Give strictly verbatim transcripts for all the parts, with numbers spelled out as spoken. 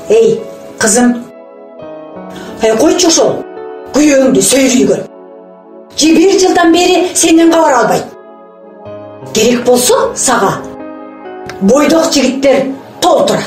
Эй, кызым, ай койчу ошол күйөөңдү сөйрүйгөн. Же бир жылдан бери сенден кабар албайт. Керек болсо сага бойдок жигиттер толтура.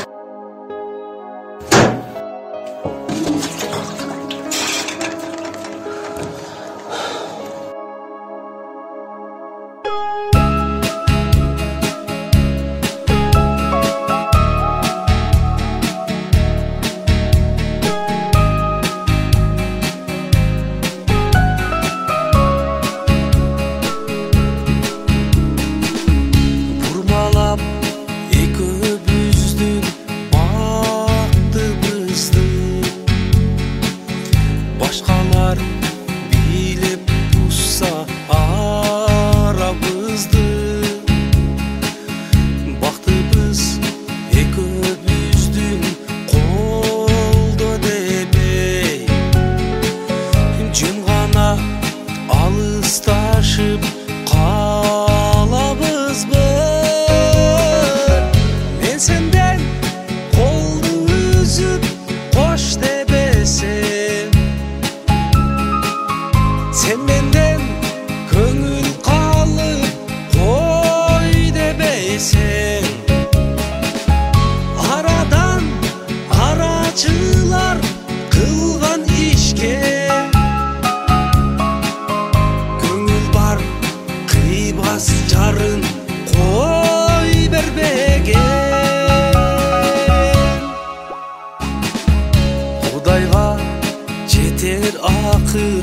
Акыр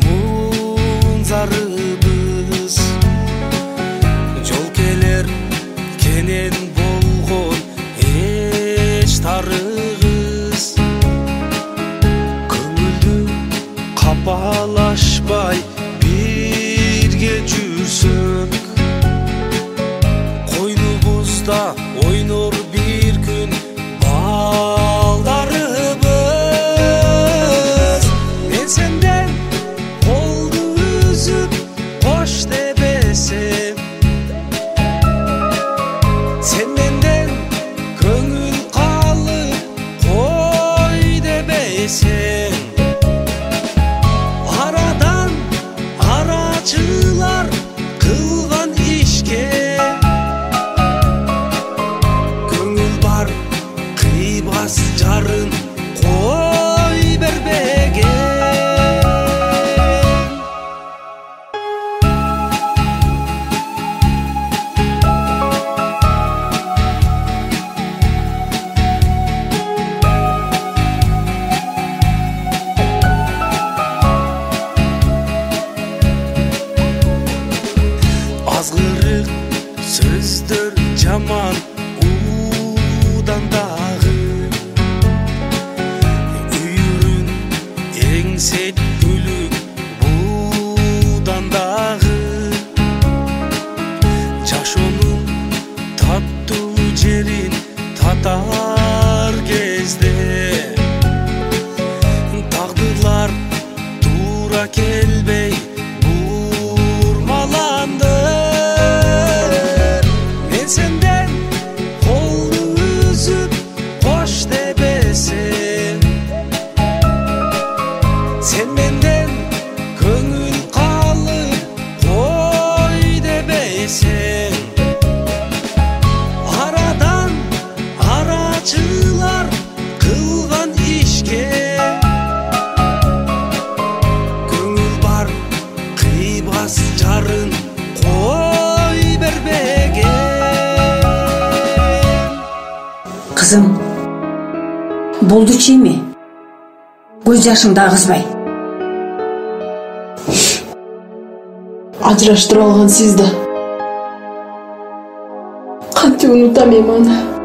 мунзарыбыз жол келер кенен болгон эч тарыгыз көңүлдү капалашпай бирге жүрсөк койнубузда ойнор бир күн балдарыбыз. Мен сенден колду үзүп кош дебесем, сен менден көңүл калып кой дебесең, арадан арачылар кылган ишке көңүл бар кыйбас жарын кой бербеген. Азгырык сөздөр жаман удан дагы, үйүрүн эңсеткүлүк будан дагы, жашоонун таттуу жерин татар кезде тагдырлар туура келбей бурмаланды. Мен сенден колду үзүп кош дебесем, сен менден көңүл калып кой дебесең, арадан арачылар кылган ишке көңүл бар кыйбас жарын кой бербеген. Кызым, болду чийми? Көз жашыңды агызбай. Ажыраштыра алган сиз да. Кантип унутам эми аны?